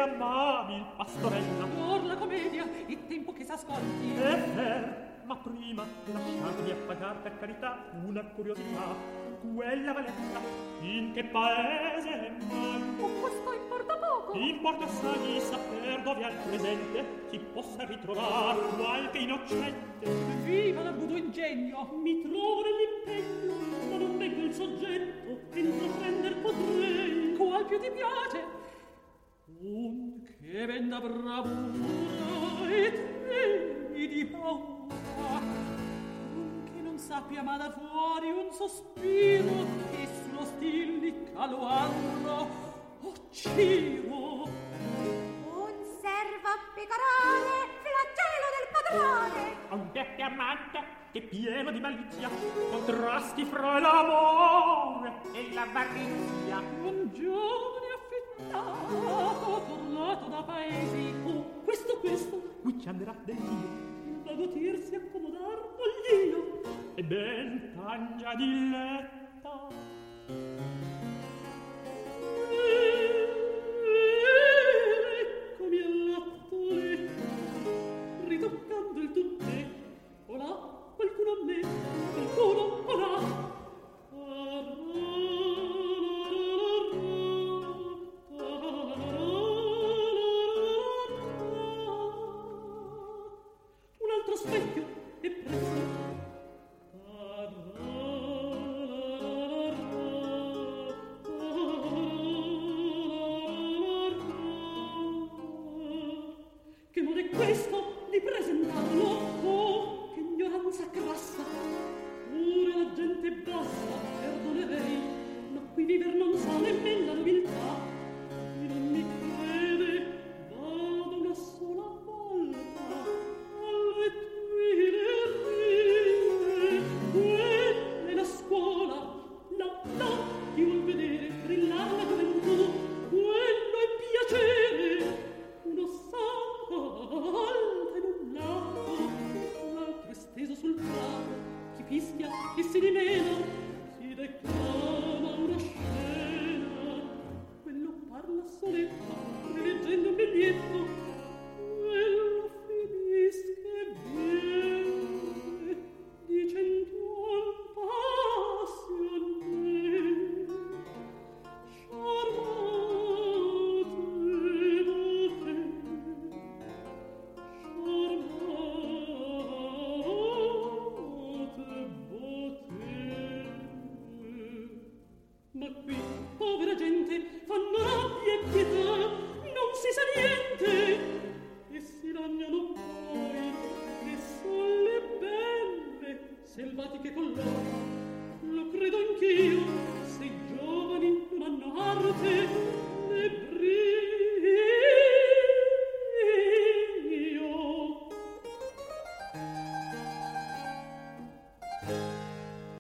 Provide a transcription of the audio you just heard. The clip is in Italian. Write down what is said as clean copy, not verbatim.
amabil pastorella. Or la commedia, è tempo che s'ascolti. Ma prima lasciatemi appagar per carità una curiosità. Quella Valetta in che paese manco? Questo importa poco. Importa assai saper dove al presente si possa ritrovare qualche innocente. Viva l'arguto ingegno! Mi trovo nell'impegno, ma non vengo il soggetto e intraprender potrei. Qual più ti piace? Che bella bravura e te di paura, che non sappia mandar fuori un sospiro che sullo stil di Caloandro Ciro. Un servo pecorone, flagello del padrone. Un Beppe amante che pieno di malizia contrasti fra l'amore e l'avarizia. Un giovane affettato tornato da paesi, questo qui ci andrà del Dio, da gotirsi accomodar all'io e ben tangia diletta. Eccomi all'atto letto, ritoccando il tutte. Olà, qualcuno a me, qualcuno olà. Un altro specchio e presto. Che non è questo